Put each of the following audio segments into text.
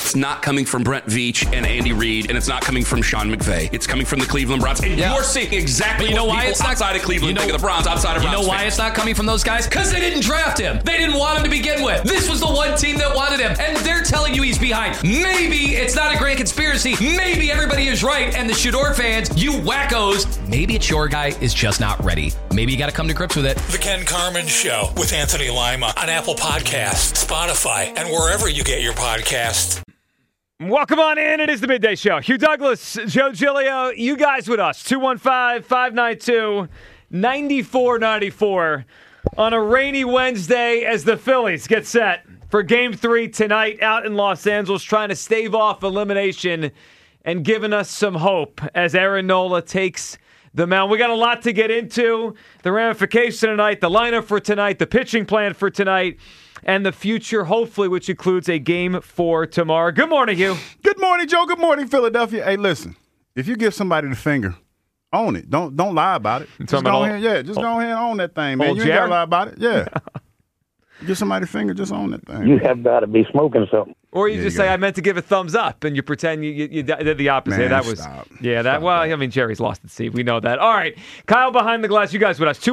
it's not coming from Brent Veach and Andy Reid, and it's not coming from Sean McVay. It's coming from the Cleveland Browns. And you're seeing exactly what people outside of Cleveland think of the Browns, outside of Browns. You know why it's not coming from those guys? Because they didn't draft him. They didn't want him to begin with. This was the one team that wanted him, and they're telling you he's behind. Maybe it's not a grand conspiracy. Maybe everybody is right, and the Shador fans, you wackos, maybe it's your guy is just not ready. Maybe you got to come to grips with it. The Ken Carman Show with Anthony Lima on Apple Podcasts, Spotify, and wherever you get your podcasts. Welcome on in. It is the Midday Show. Hugh Douglas, Joe Giglio, you guys with us. 215-592-9494 on a rainy Wednesday as the Phillies get set for Game 3 tonight out in Los Angeles, trying to stave off elimination and giving us some hope as Aaron Nola takes the mound. We got a lot to get into. The ramifications tonight, the lineup for tonight, the pitching plan for tonight, and the future, hopefully, which includes a Game 4 tomorrow. Good morning, Hugh. Good morning, Joe. Good morning, Philadelphia. Hey, listen, if you give somebody the finger, own it. Don't lie about it. Just go ahead and own that thing, man. You ain't got to lie about it. Yeah. Give somebody the finger, just own that thing. You have got to be smoking something. Or you just say, I meant to give a thumbs up, and you pretend you did the opposite. Man, that was, stop. Yeah, Stop well, that. I mean, Jerry's lost at sea. We know that. All right, Kyle behind the glass. You guys with us.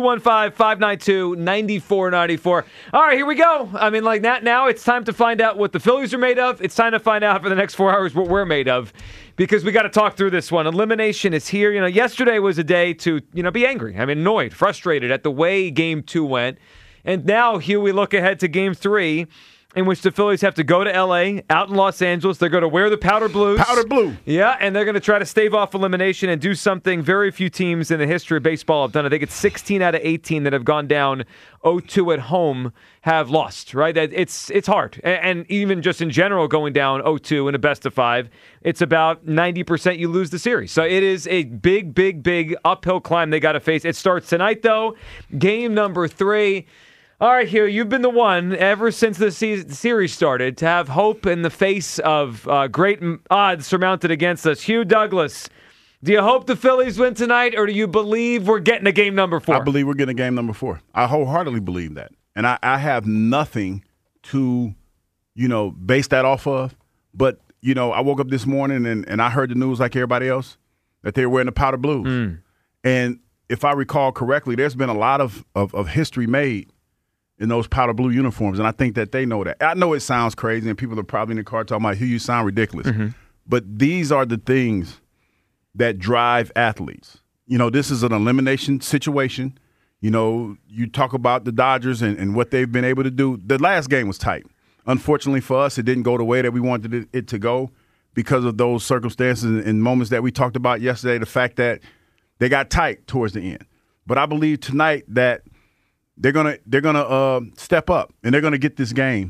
215-592-9494. All right, here we go. I mean, like that now, it's time to find out what the Phillies are made of. It's time to find out for the next 4 hours what we're made of, because we got to talk through this one. Elimination is here. You know, yesterday was a day to, be angry. I mean, annoyed, frustrated at the way Game 2 went. And now, Hugh, we look ahead to Game 3, in which the Phillies have to go to L.A., out in Los Angeles. They're going to wear the powder blues. Powder blue. Yeah, and they're going to try to stave off elimination and do something very few teams in the history of baseball have done. I think it's 16 out of 18 that have gone down 0-2 at home have lost, right? It's hard. And even just in general, going down 0-2 in a best of 5, it's about 90% you lose the series. So it is a big, big, big uphill climb they got to face. It starts tonight, though. Game number 3. All right, Hugh, you've been the one ever since the series started to have hope in the face of great odds surmounted against us. Hugh Douglas, do you hope the Phillies win tonight, or do you believe we're getting a game number 4? I believe we're getting a game number 4. I wholeheartedly believe that. And I have nothing to, base that off of. But, I woke up this morning and I heard the news like everybody else that they were wearing the powder blues. And if I recall correctly, there's been a lot of history made in those powder blue uniforms, and I think that they know that. I know it sounds crazy, and people are probably in the car talking about, you sound ridiculous. But these are the things that drive athletes. This is an elimination situation. You talk about the Dodgers and what they've been able to do. The last game was tight. Unfortunately for us, it didn't go the way that we wanted it to go because of those circumstances and moments that we talked about yesterday, the fact that they got tight towards the end. But I believe tonight that they're gonna step up and they're gonna get this game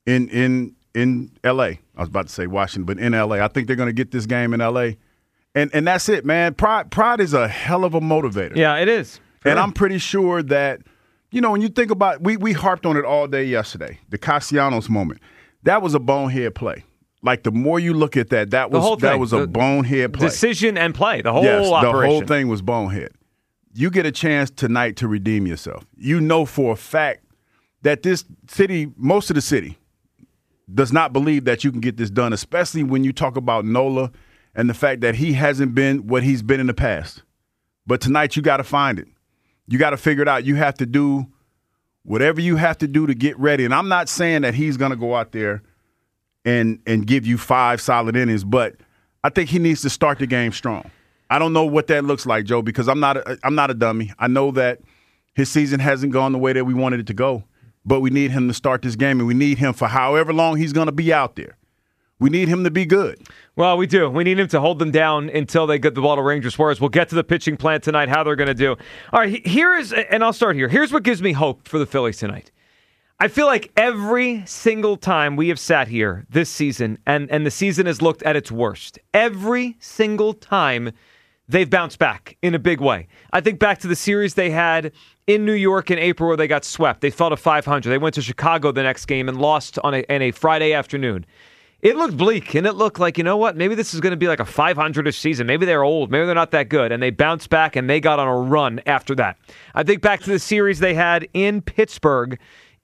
in L.A. I was about to say Washington, but in L.A. I think they're gonna get this game in L.A. And that's it, man. Pride is a hell of a motivator. Yeah, it is. Sure. And I'm pretty sure that when you think about we harped on it all day yesterday, the Castellanos moment. That was a bonehead play. Like the more you look at that was a bonehead play. Decision and play. The whole operation. The whole thing was bonehead. You get a chance tonight to redeem yourself. You know for a fact that this city, most of the city, does not believe that you can get this done, especially when you talk about Nola and the fact that he hasn't been what he's been in the past. But tonight you got to find it. You got to figure it out. You have to do whatever you have to do to get ready. And I'm not saying that he's going to go out there and give you 5 solid innings, but I think he needs to start the game strong. I don't know what that looks like, Joe, because I'm not a dummy. I know that his season hasn't gone the way that we wanted it to go, but we need him to start this game, and we need him for however long he's going to be out there. We need him to be good. Well, we do. We need him to hold them down until they get the ball to Ranger Suarez. We'll get to the pitching plan tonight, how they're going to do. All right, and I'll start here. Here's what gives me hope for the Phillies tonight. I feel like every single time we have sat here this season, and the season has looked at its worst, every single time they've bounced back in a big way. I think back to the series they had in New York in April where they got swept. They fell to 500. They went to Chicago the next game and lost on a Friday afternoon. It looked bleak, and it looked like, you know what, maybe this is going to be like a 500-ish season. Maybe they're old. Maybe they're not that good. And they bounced back, and they got on a run after that. I think back to the series they had in Pittsburgh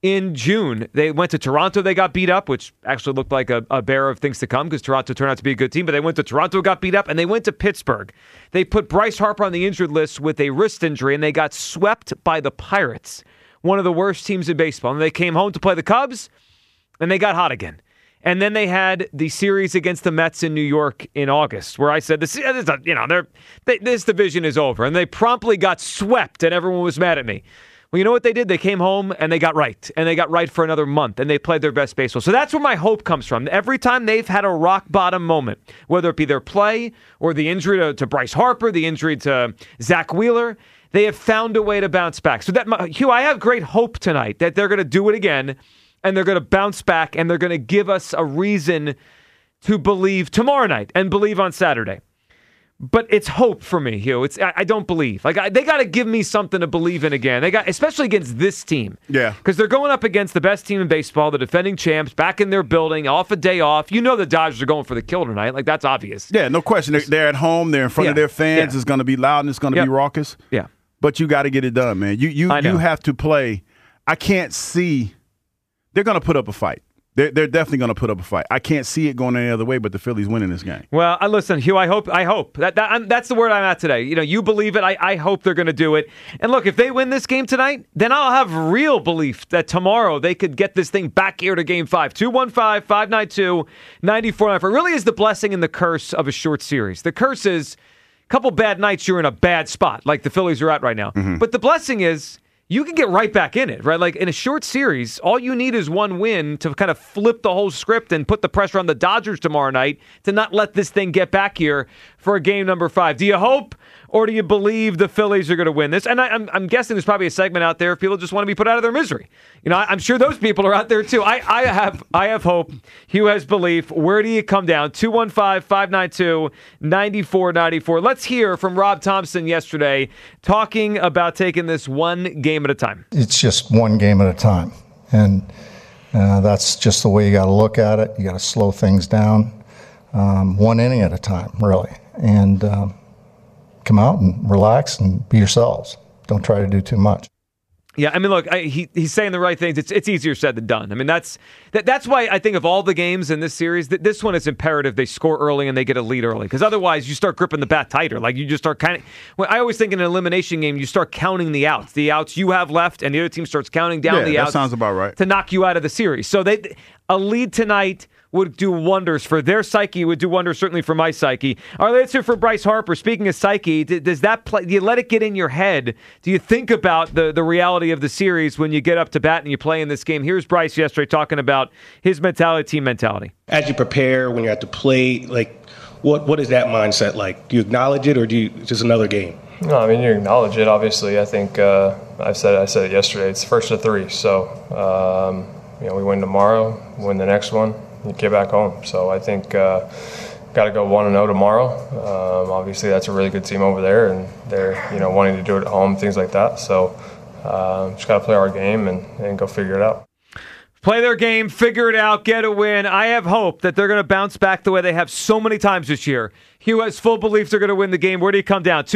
in June. They went to Toronto. They got beat up, which actually looked like a bear of things to come because Toronto turned out to be a good team. But they went to Toronto, got beat up, and they went to Pittsburgh. They put Bryce Harper on the injured list with a wrist injury, and they got swept by the Pirates, one of the worst teams in baseball. And they came home to play the Cubs, and they got hot again. And then they had the series against the Mets in New York in August, where I said, this division is over. And they promptly got swept, and everyone was mad at me. Well, you know what they did? They came home and they got right. And they got right for another month. And they played their best baseball. So that's where my hope comes from. Every time they've had a rock bottom moment, whether it be their play or the injury to Bryce Harper, the injury to Zach Wheeler, they have found a way to bounce back. So Hugh, I have great hope tonight that they're going to do it again. And they're going to bounce back. And they're going to give us a reason to believe tomorrow night and believe on Saturday. But it's hope for me, Hugh. I don't believe. They got to give me something to believe in again. Especially against this team. Yeah. Because they're going up against the best team in baseball, the defending champs, back in their building, off a day off. You know the Dodgers are going for the kill tonight. That's obvious. Yeah, no question. They're at home. They're in front of their fans. Yeah. It's going to be loud and it's going to be raucous. Yeah. But you got to get it done, man. You have to play. I can't see. They're going to put up a fight. They're definitely going to put up a fight. I can't see it going any other way but the Phillies winning this game. Well, listen, Hugh, I hope. That's the word I'm at today. You believe it. I hope they're going to do it. And look, if they win this game tonight, then I'll have real belief that tomorrow they could get this thing back here to Game 5. 215-592-9494. It really is the blessing and the curse of a short series. The curse is a couple bad nights, you're in a bad spot, like the Phillies are at right now. Mm-hmm. But the blessing is you can get right back in it, right? Like in a short series, all you need is one win to kind of flip the whole script and put the pressure on the Dodgers tomorrow night to not let this thing get back here for a game number 5. Do you hope or do you believe the Phillies are going to win this? And I'm guessing there's probably a segment out there if people just want to be put out of their misery. I'm sure those people are out there too. I have hope. Hugh has belief. Where do you come down? 215-592-9494. Let's hear from Rob Thompson yesterday talking about taking this one game at a time. It's just one game at a time. And that's just the way you got to look at it. You got to slow things down. One inning at a time, really. And come out and relax and be yourselves. Don't try to do too much. Yeah, I mean, look, he's saying the right things. It's easier said than done. I mean, that's why I think of all the games in this series, that this one is imperative they score early and they get a lead early. Because otherwise, you start gripping the bat tighter. Like, you just start kind of... Well, I always think in an elimination game, you start counting the outs. The outs you have left, and the other team starts counting down the outs. That sounds about right. To knock you out of the series. So a lead tonight would do wonders for their psyche, would do wonders certainly for my psyche. All right, let's hear for Bryce Harper. Speaking of psyche, does that play? Do you let it get in your head? Do you think about the reality of the series when you get up to bat and you play in this game? Here's Bryce yesterday talking about his mentality, team mentality. As you prepare, when you're at the plate, what is that mindset like? Do you acknowledge it or do you just another game? No, I mean, you acknowledge it, obviously. I think I said it yesterday. It's first of 3. So, we win tomorrow, win the next one, you get back home. So I think got to go 1-0 tomorrow. Obviously, that's a really good team over there, and they're wanting to do it at home, things like that. So just got to play our game and go figure it out. Play their game, figure it out, get a win. I have hope that they're going to bounce back the way they have so many times this year. Hugh has full belief they're going to win the game. Where do you come down?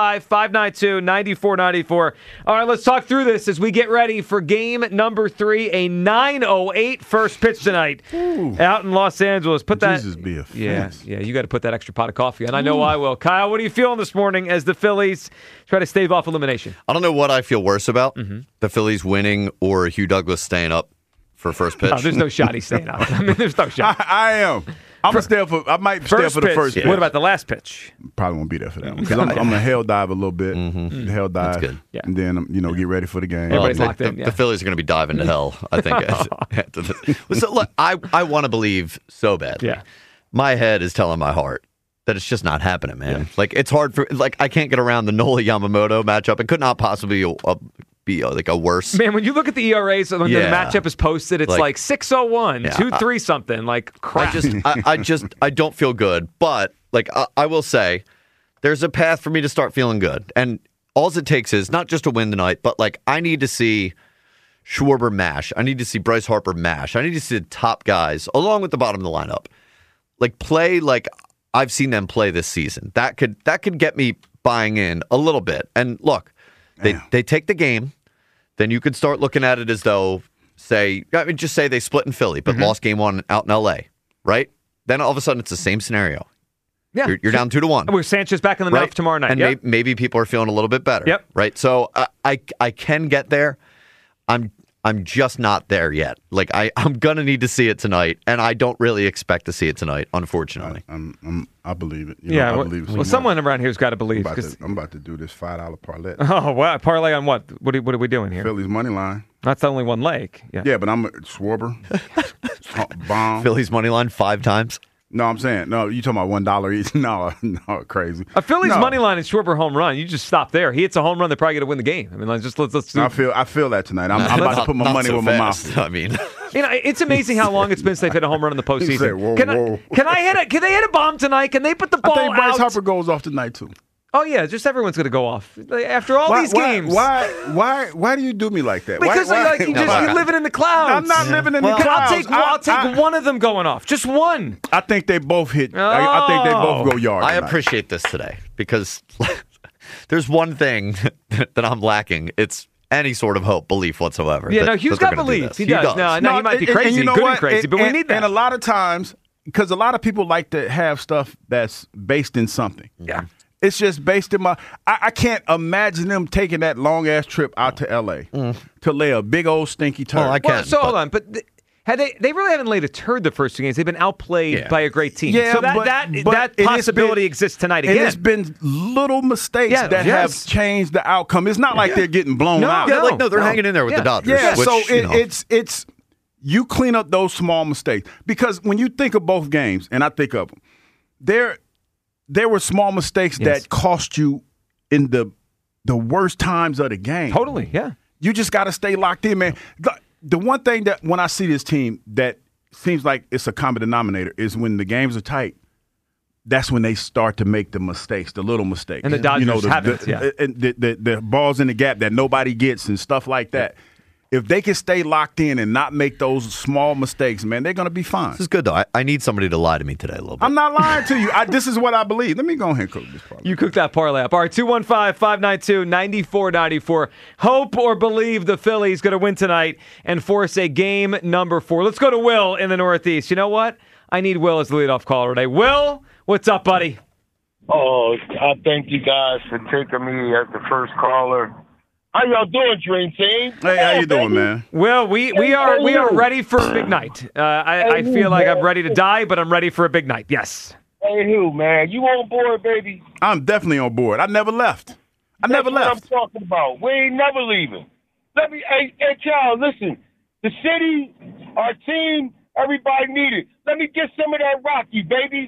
215-592-9494. All right, let's talk through this as we get ready for game number 3, a 9:08 first pitch tonight. Ooh. Out in Los Angeles. Jesus be a fence. Yeah, you got to put that extra pot of coffee on. I know I will. Kyle, what are you feeling this morning as the Phillies try to stave off elimination? I don't know what I feel worse about, the Phillies winning or Hugh Douglas staying up for first pitch. No, there's no shot he's staying up. I mean, there's no shot. I am. I might stay for the first pitch. What about the last pitch? Probably won't be there for that one. Because I'm going to hell dive a little bit. Hell dive. That's good. Yeah. And then, get ready for the game. Everybody's locked in. The Phillies are going to be diving to hell, I think. So, look, I want to believe so badly. Yeah. My head is telling my heart that it's just not happening, man. Yeah. It's hard for, I can't get around the Nola Yamamoto matchup. It could not possibly be a worse. Man, when you look at the ERAs when the matchup is posted, it's like 601, 2-3 something, crap. I don't feel good, but I will say there's a path for me to start feeling good. And all it takes is not just to win tonight, but I need to see Schwarber mash. I need to see Bryce Harper mash. I need to see the top guys along with the bottom of the lineup play like I've seen them play this season. That could get me buying in a little bit. And look, they take the game, then you could start looking at it as though just say they split in Philly, but lost game 1 out in L.A., right? Then all of a sudden it's the same scenario. Yeah. You're down 2-1. With Sanchez back in the mouth tomorrow night. And maybe people are feeling a little bit better. Yep. Right? So I can get there. I'm just not there yet. Like I'm gonna need to see it tonight, and I don't really expect to see it tonight, unfortunately. I believe it. I believe it. Well, someone around here's got to believe. I'm about to do this $5 parlay. Oh, wow. Parlay on what? What are we doing here? Philly's money line. That's only one leg. Yeah, but I'm Schwarber. Bomb. Philly's money line 5 times. No, I'm saying, no, you talking about $1 each? No, crazy. A Phillies money line is Schwarber home run. You just stop there. He hits a home run, they're probably going to win the game. I mean, let's do. I feel that tonight. I'm about to put my money where my mouth is. I mean, it's amazing how long it's been since they've hit a home run in the postseason. Say, whoa. Can they hit a bomb tonight? Can they put the ball I think Bryce out? Harper goes off tonight too. Oh yeah, just everyone's going to go off after all these games. Why do you do me like that? Because you're living in the clouds. I'm not living in the clouds. I'll take one of them going off. Just one. I think they both hit. I think they both go yard. I appreciate this today because there's one thing that I'm lacking. It's any sort of hope, belief whatsoever. Yeah, Hugh's got belief. He does. No, he might be crazy, you know good what? and crazy, but we need that. And a lot of times, because a lot of people like to have stuff that's based in something. Yeah. It's just based in I can't imagine them taking that long-ass trip out to L.A. To lay a big old stinky turd. Well, I can. Hold on, but they really haven't laid a turd the first 2 games. They've been outplayed by a great team. Yeah, so that possibility exists tonight again. And it's been little mistakes that have changed the outcome. It's not like they're getting blown out. Yeah, they're hanging in there with the Dodgers. Yeah, which, so it's you clean up those small mistakes. Because when you think of both games, and I think of them, there were small mistakes that cost you in the worst times of the game. Totally, yeah. You just got to stay locked in, man. The one thing that when I see this team that seems like it's a common denominator is when the games are tight, that's when they start to make the mistakes, the little mistakes. And the Dodgers haven't, the balls in the gap that nobody gets and stuff like that. If they can stay locked in and not make those small mistakes, man, they're going to be fine. This is good, though. I need somebody to lie to me today a little bit. I'm not lying to you. This is what I believe. Let me go ahead and cook this parlay. You cook that parlay up. All right, 215-592-9494. Hope or believe the Phillies going to win tonight and force a game number 4. Let's go to Will in the Northeast. You know what? I need Will as the leadoff caller today. Will, what's up, buddy? Oh, I thank you guys for taking me as the first caller. How y'all doing, Dream Team? Hey, how you doing, man? Well, we are ready for a big night. I feel like I'm ready to die, but I'm ready for a big night. Yes. Hey, Hugh, man, you on board, baby? I'm definitely on board. I never left. That's what I'm talking about. We ain't never leaving. Hey, child, listen. The city, our team, everybody need it. Let me get some of that Rocky, baby.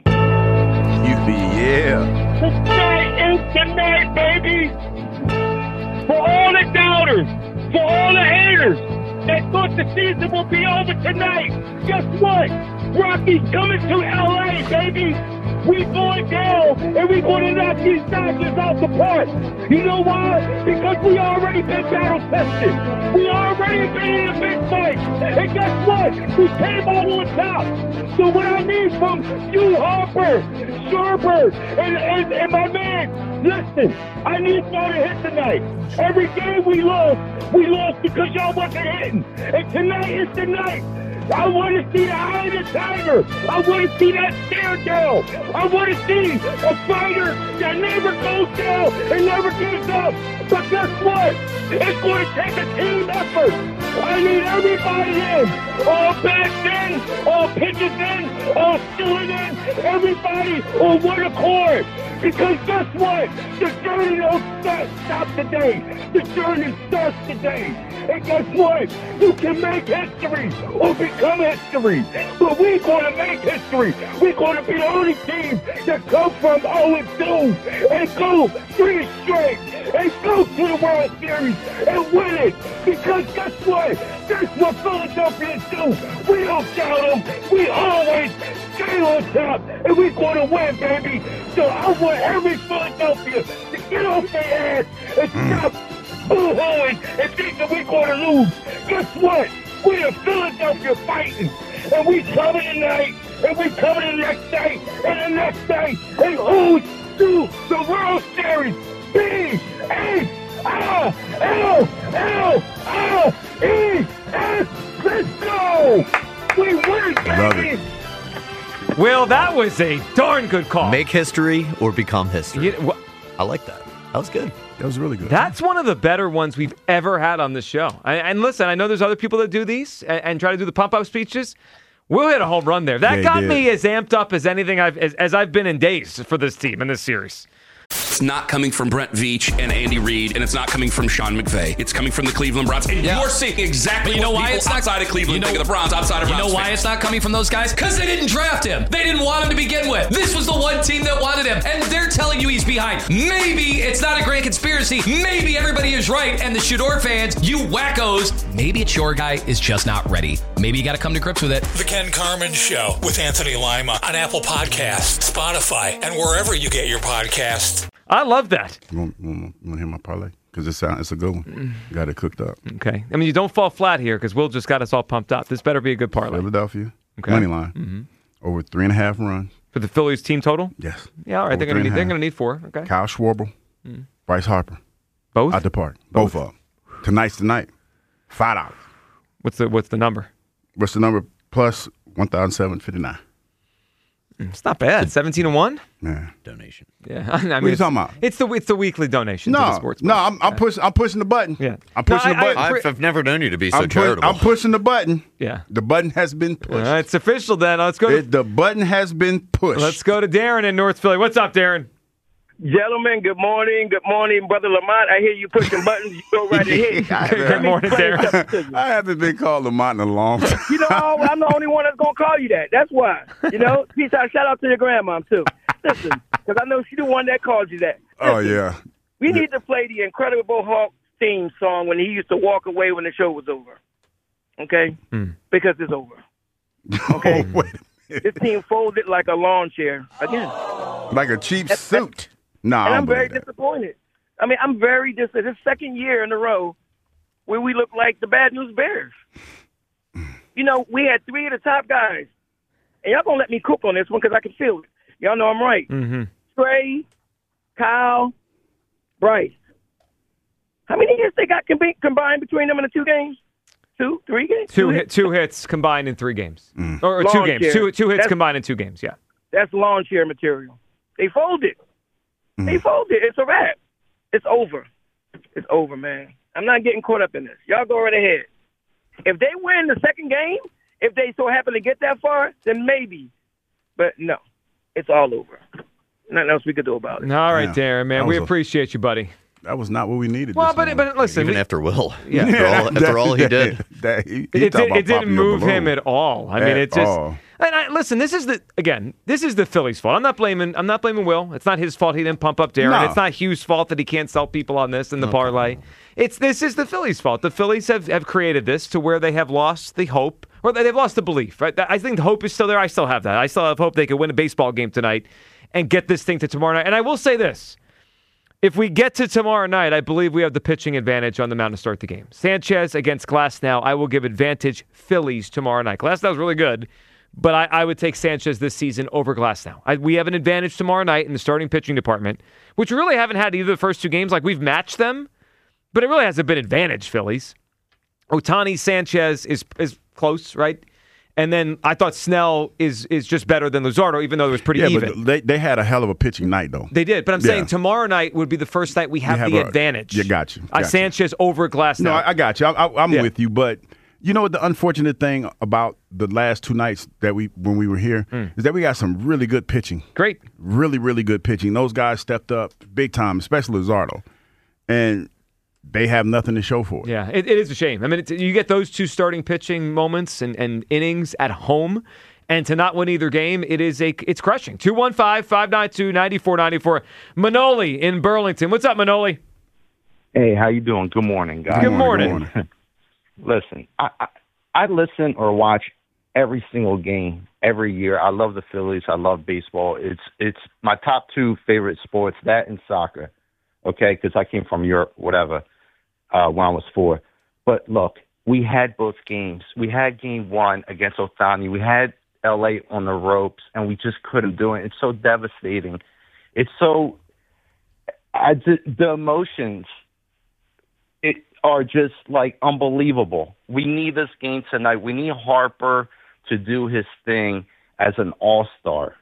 Yeah. Tonight is tonight, baby. For all the doubters, for all the haters that thought the season will be over tonight, guess what? Rocky's coming to L.A., baby. We going down, and we going to knock these Dodgers out the park. You know why? Because we already been battle-tested. We already been in a big fight. And guess what? We came out on top. So what I need from you, Harper, Schwarber, and my man, listen, I need y'all to hit tonight. Every game we lost because y'all wasn't hitting. And tonight is the night. I want to see the eye of the tiger. I want to see that stare down. I want to see a fighter that never goes down and never gives up. But guess what? It's going to take a team effort. I need everybody in. All bats in, all pitches in, all stealing in. Everybody on one accord. Because guess what? The journey don't stop today. The journey starts today. And guess what? You can make history or become history. But we're going to make history. We're going to be the only team that come from 0-2 and go 3 straight and go to the World Series and win it. Because guess what? That's what Philadelphia do. We don't doubt them. We always stay on top. And we're going to win, baby. So I want every Philadelphia to get off their ass and stop boo-hooing and think that we're going to lose. Guess what? We are Philadelphia fighting. And we coming tonight. And we coming the next day. And the next day. And who's to the World Series? B-A-L-L-L-E-S-P. Well, that was a darn good call. Make history or become history. You- I like that. That was good. That was really good. That's one of the better ones we've ever had on the show. And listen, I know there's other people that do these and try to do the pump-up speeches. We'll hit a home run there. That got me as amped up as anything as I've been in days for this team in this series. It's not coming from Brent Veach and Andy Reid, and it's not coming from Sean McVay. It's coming from the Cleveland Browns. And you're seeing exactly what people outside of Cleveland think of the Browns, outside of Browns. You know why it's not coming from those guys? Because they didn't draft him. They didn't want him to begin with. This was the one team that wanted him, and they're telling you he's behind. Maybe it's not a grand conspiracy. Maybe everybody is right, and the Shador fans, you wackos, maybe it's your guy is just not ready. Maybe you got to come to grips with it. The Ken Carman Show with Anthony Lima on Apple Podcasts, Spotify, and wherever you get your podcasts. I love that. You want to hear my parlay? Because it's a good one. Got it cooked up. Okay. I mean, you don't fall flat here because Will just got us all pumped up. This better be a good parlay. Philadelphia, Okay. money line, over 3.5 runs. For the Phillies team total? Yes. Yeah, all right. Over They're going 3.5. to need 4. Okay. Kyle Schwarber, Bryce Harper. Both? Out the park. Both of them. Tonight's the night. $5. What's the number? What's the number? Plus 1,759. It's not bad. 17-1? Yeah. Donation. Yeah. I mean, What are you talking about? It's the weekly donation to the sports. No, I'm pushing the button. Yeah. I'm pushing the button. I've never known you to be so I'm charitable. pushing the button. Yeah. The button has been pushed. It's official then. Let's go. The button has been pushed. Let's go to Darren in North Philly. What's up, Darren? Gentlemen, good morning. Good morning, Brother Lamont. I hear you pushing buttons. You go right ahead. Good morning, Darren. I haven't been called Lamont in a long time. You know, I'm the only one that's going to call you that. That's why. You know, peace out. Shout out to your grandma, too. Listen, because I know she's the one that called you that. Listen, Oh, yeah. We need to play the Incredible Hulk theme song when he used to walk away when the show was over. Okay? Because it's over. Okay? Oh, wait a minute. This team folded like a lawn chair again. Like a cheap suit. Nah, And I I'm don't very believe that. disappointed. I mean, I'm very disappointed. This second year in a row where we look like the Bad News Bears. You know, we had 3 of the top guys. And y'all going to let me cook on this one because I can feel it. Y'all know I'm right. Trey, Kyle, Bryce. How many hits they got combined between them in the 2 games? 2, 3 games? Two hits combined in 3 games. Or Lawn 2 games. chair. Two hits That's- combined in 2 games, yeah. That's lawn chair material. They folded. They folded. It's a wrap. It's over. It's over, man. I'm not getting caught up in this. Y'all go right ahead. If they win the second game, if they so happen to get that far, then maybe. But no, it's all over. Nothing else we could do about it. All right, Yeah. Darren, man. That We was a- appreciate you, buddy. That was not what we needed. Well, this but morning. listen. Even after Will. Yeah. After all he did. It didn't move him at all. I mean, At it just. all. And listen, this is the Phillies' fault. I'm not blaming Will. It's not his fault he didn't pump up Darren. No. It's not Hugh's fault that he can't sell people on this in the parlay. This is the Phillies' fault. The Phillies have created this to where they have lost the hope, or they've lost the belief. Right? I think the hope is still there. I still have that. I still have hope they could win a baseball game tonight and get this thing to tomorrow night. And I will say this. If we get to tomorrow night, I believe we have the pitching advantage on the mound to start the game. Sanchez against Glasnow, I will give advantage Phillies tomorrow night. Glasnow's really good, but I would take Sanchez this season over Glasnow. We have an advantage tomorrow night in the starting pitching department, which we really haven't had either of the first 2 games. Like, we've matched them, but it really hasn't been advantage Phillies. Ohtani, Sanchez is close, right? And then I thought Snell is just better than Luzardo, even though it was pretty even. But they had a hell of a pitching night, though. They did, but I'm saying tomorrow night would be the first night we have the advantage. You got you. Sanchez over Glasnow. No, I got you. I'm with you, but you know what the unfortunate thing about the last 2 nights that when we were here is that we got some really good pitching. Great. Really, really good pitching. Those guys stepped up big time, especially Luzardo. And they have nothing to show for it. Yeah, it is a shame. I mean, you get those 2 starting pitching moments and innings at home, and to not win either game, it's crushing. 215-592-9494. Manoli in Burlington. What's up, Manoli? Hey, how you doing? Good morning, guys. Good morning. Listen, I listen or watch every single game every year. I love the Phillies. I love baseball. It's my top 2 favorite sports, that and soccer. Okay, because I came from Europe, whatever, when I was 4. But look, we had both games. We had game 1 against Ohtani. We had LA on the ropes, and we just couldn't do it. It's so devastating. It's so the emotions are just like unbelievable. We need this game tonight. We need Harper to do his thing as an all-star.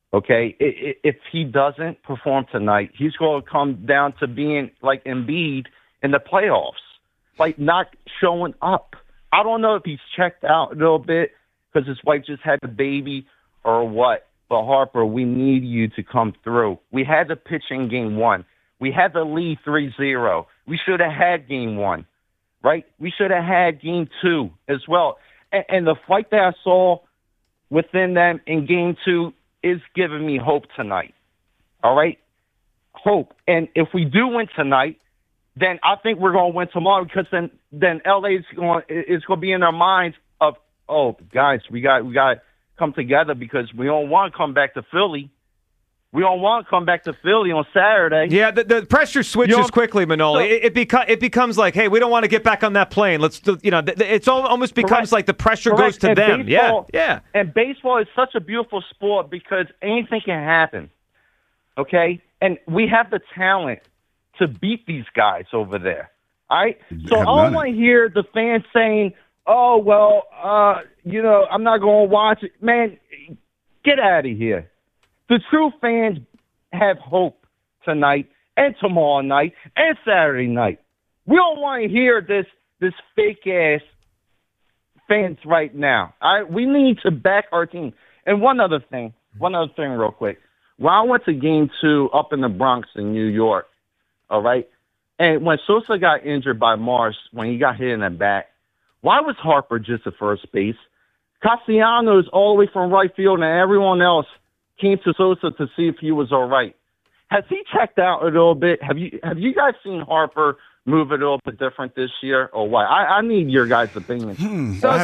Okay, if he doesn't perform tonight, he's going to come down to being like Embiid in the playoffs, like not showing up. I don't know if he's checked out a little bit because his wife just had a baby or what. But Harper, we need you to come through. We had the pitch in game 1. We had the lead 3-0. We should have had game 1, right? We should have had game 2 as well. And the fight that I saw within them in game 2 is giving me hope tonight. All right? Hope. And if we do win tonight, then I think we're going to win tomorrow because then LA is going to be in their minds of, oh, guys, we got to come together because we don't want to come back to Philly. We don't want to come back to Philly on Saturday. Yeah, the pressure switches quickly, Manoli. So, it becomes like, hey, we don't want to get back on that plane. It's almost becomes like the pressure goes to and them. Baseball, yeah. And baseball is such a beautiful sport because anything can happen. Okay, and we have the talent to beat these guys over there. All right, so I don't want to hear the fans saying, "Oh, well, I'm not going to watch it." Man, get out of here. The true fans have hope tonight and tomorrow night and Saturday night. We don't want to hear this fake-ass fans right now. All right? We need to back our team. And one other thing real quick. When I went to Game 2 up in the Bronx in New York, all right, and when Sosa got injured by Marsh, when he got hit in the back, why was Harper just at first base? Castellanos all the way from right field and everyone else came to Sosa to see if he was all right. Has he checked out a little bit? Have you guys seen Harper move a little bit different this year or what? I need your guys' opinion. Look,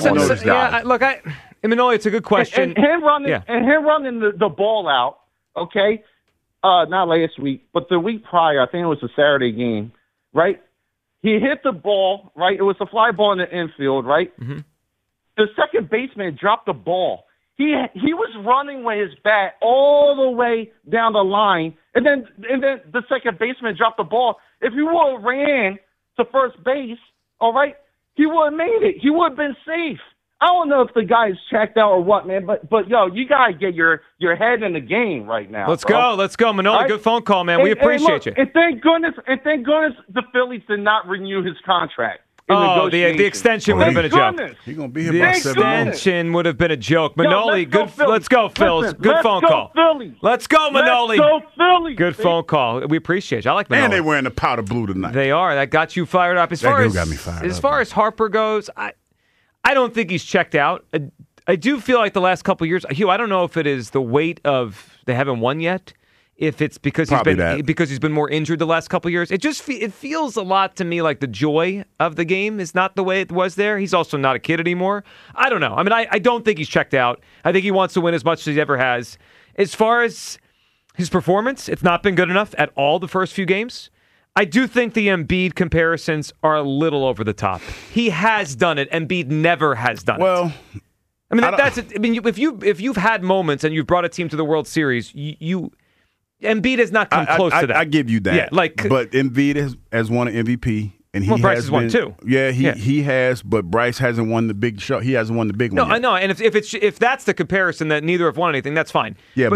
Manoli, it's a good question. And him running the ball out, okay? Not last week, but the week prior, I think it was a Saturday game, right? He hit the ball, right? It was a fly ball in the infield, right? Mm-hmm. The second baseman dropped the ball. He was running with his bat all the way down the line, and then the second baseman dropped the ball. If he would have ran to first base, all right, he would have made it. He would have been safe. I don't know if the guy's checked out or what, man, but yo, you gotta get your head in the game right now. Let's go, Manoli. Right? Good phone call, man. We appreciate you. And thank goodness the Phillies did not renew his contract. The extension would have been a joke. He's going to be here by 7 The extension would have been a joke. Manoli, let's go, Phils. Good phone call. Philly. Let's go, Manoli. Let's go, Philly. Good phone call. We appreciate you. I like Manoli. And they're wearing the powder blue tonight. They are. That got you fired up. As far as Harper goes, I don't think he's checked out. I do feel like the last couple of years, Hugh, I don't know if it is the weight of they haven't won yet. If it's because he's been more injured the last couple of years, it feels a lot to me like the joy of the game is not the way it was there. He's also not a kid anymore. I don't know. I mean, I don't think he's checked out. I think he wants to win as much as he ever has. As far as his performance, it's not been good enough at all the first few games. I do think the Embiid comparisons are a little over the top. He has done it. Embiid never has done it. Well, I mean, if you've had moments and you've brought a team to the World Series, Embiid has not come close to that. I give you that. Yeah, but Embiid has won an MVP, and Bryce has won too. Yeah, he has, but Bryce hasn't won the big show. He hasn't won the big one. No, I know. And if that's the comparison that neither have won anything, that's fine. Yeah,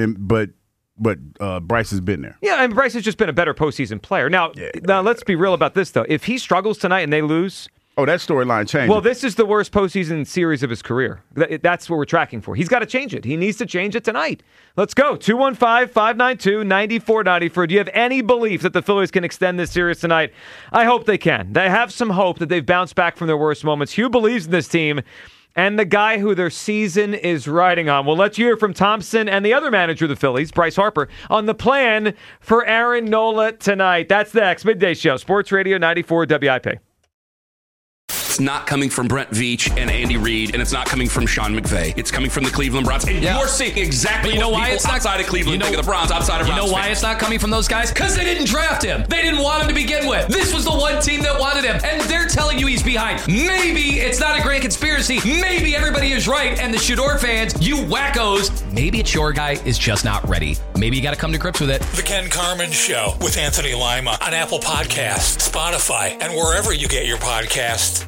but Bryce has been there. Yeah, and Bryce has just been a better postseason player. Now, let's be real about this though. If he struggles tonight and they lose. Oh, that storyline changed. Well, this is the worst postseason series of his career. That's what we're tracking for. He's got to change it. He needs to change it tonight. Let's go. 215-592-9494. Do you have any belief that the Phillies can extend this series tonight? I hope they can. They have some hope that they've bounced back from their worst moments. Hugh believes in this team and the guy who their season is riding on. We'll let you hear from Thompson and the other manager of the Phillies, Bryce Harper, on the plan for Aaron Nola tonight. That's the next Midday Show. Sports Radio 94 WIP. It's not coming from Brent Veach and Andy Reid, and it's not coming from Sean McVay. It's coming from the Cleveland Browns. And you're seeing exactly what people outside of Cleveland think of the Browns, outside of Browns. You know why it's not coming from those guys? Because they didn't draft him. They didn't want him to begin with. This was the one team that wanted him, and they're telling you he's behind. Maybe it's not a grand conspiracy. Maybe everybody is right, and the Shador fans, you wackos, maybe it's your guy is just not ready. Maybe you got to come to grips with it. The Ken Carman Show with Anthony Lima on Apple Podcasts, Spotify, and wherever you get your podcasts.